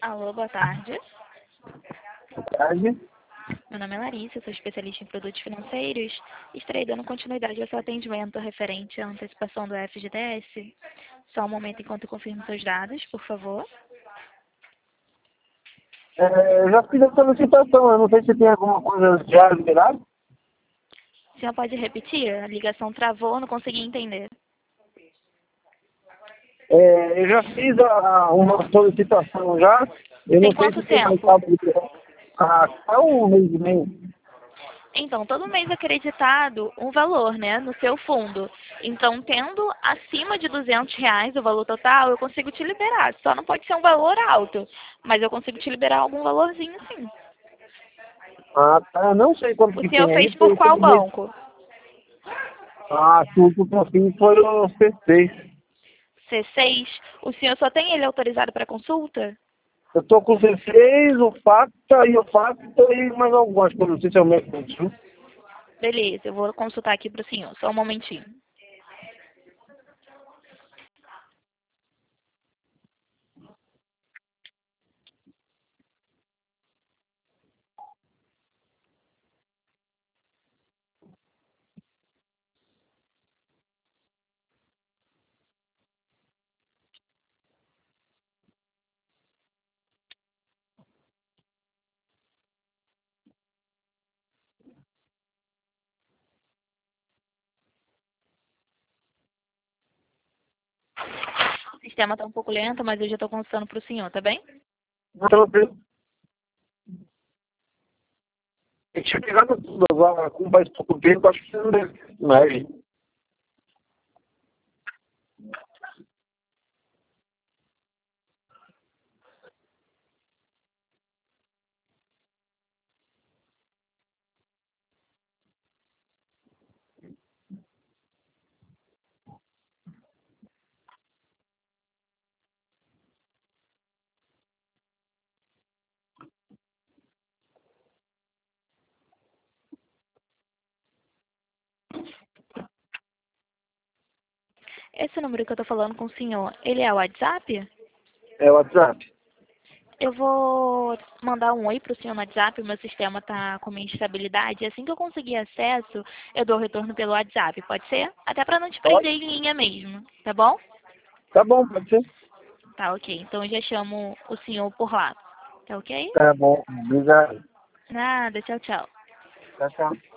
Alô, boa tarde. Boa tarde. Meu nome é Larissa, eu sou especialista em produtos financeiros. Estarei dando continuidade ao seu atendimento referente à antecipação do FGTS. Só um momento enquanto eu confirmo seus dados, por favor. Eu já fiz a solicitação, eu não sei se tem alguma coisa já liberada. O senhor pode repetir? A ligação travou, não consegui entender. Eu já fiz uma solicitação já, eu Tem não sei quanto se tem mais tempo? saldo liberado. Há um mês e meio. Então, todo mês é acreditado um valor, né, no seu fundo. Então, tendo acima de R$ 200 o valor total, eu consigo te liberar. Só não pode ser um valor alto, mas eu consigo te liberar algum valorzinho, sim. Tá, não sei quanto O que senhor tem aí, fez por porque qual banco? tudo que eu fiz foi o C6. C6? O senhor só tem ele autorizado para consulta? Eu tô com o C6, o FACTA e o FACTA e mais algumas, que eu não sei se é o mesmo. Beleza, eu vou consultar aqui para o senhor. Só um momentinho. O sistema está um pouco lento, mas eu já estou consultando para o senhor, tá bem? Tranquilo. Eu tinha pegado tudo agora, como faz pouco tempo, acho que não deve mais. Esse número que eu estou falando com o senhor, ele é o WhatsApp? É o WhatsApp. Eu vou mandar um oi para o senhor no WhatsApp, o meu sistema está com uma instabilidade. Assim que eu conseguir acesso, eu dou o retorno pelo WhatsApp, pode ser? Até para não te Pode? prender em linha mesmo, tá bom? Tá bom, pode ser? Tá, ok. Então eu já chamo o senhor por lá. Tá ok? Tá bom, obrigado. Nada, tchau, tchau. Tchau, tchau.